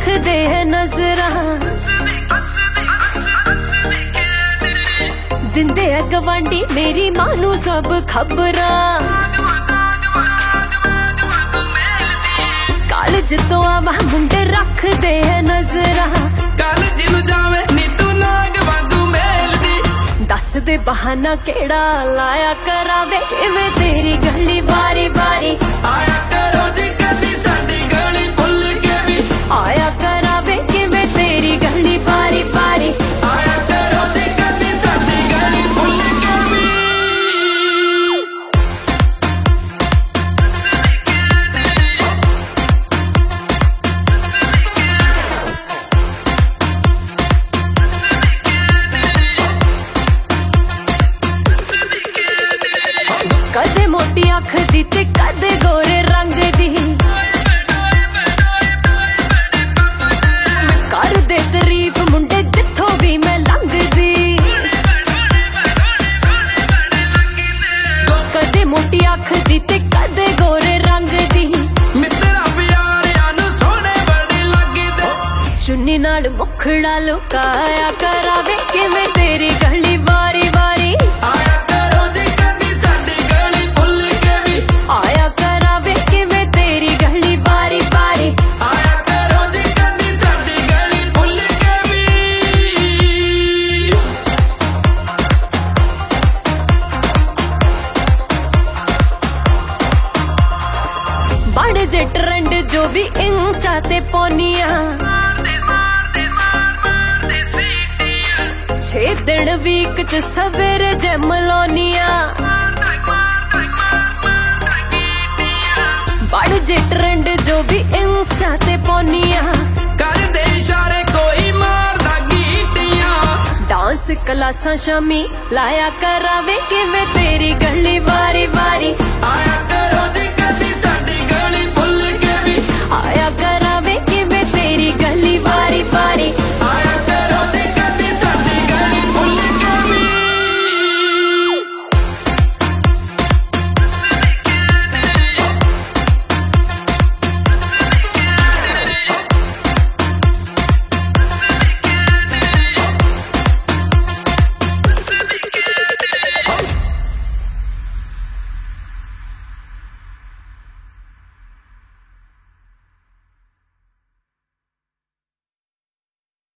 रखदे है नजरां दिंदे है गवांडी मेरी मां नू सब खबरां कालज तो आवा मुंडे रखदे है नजरां कालज नू जावे नी तू नाग वांगू मेलदी दस दे बहाना केड़ा लाया करावे किवें तेरी गली वारी वारी आया करो जी कदी साडी गली भुल के भी आया करावे किवें तेरी गली वारी वारी आया करो जी कदी साडी गली भुल के भी कदे मोटी अख दी ते कदे गोरे रंग दी कर दे तारीफ मुंडे जिथों भी मैं लंघदी कदे मोटी अख दी ते कदे गोरे रंग दी मित्रा प्यारियां नू सोहणे बड़े लगदे चुन्नी नाल मुखड़ा लुकाया करावे किवें तेरी गली वारी वारी आया करो जी कदी साडी गली भुल के भी आया करावे किवें तेरी गली वारी वारी आया करो जी कदी साडी गली भुल के भी बड़ जे ट्रेंड जो भी इंस्टा ते पौनियां छे दिन वीक च सवेरे जिम लाउनियां बड़ जे ट्रेंड जो भी इंस्टा ते पौनियां कर दे इशारे कोई मारदा गीटियां डांस क्लासां शामी लाया करावे किवें तेरी गली वारी वारी आया करो जी कदी साडी गली भुल के भी आया कर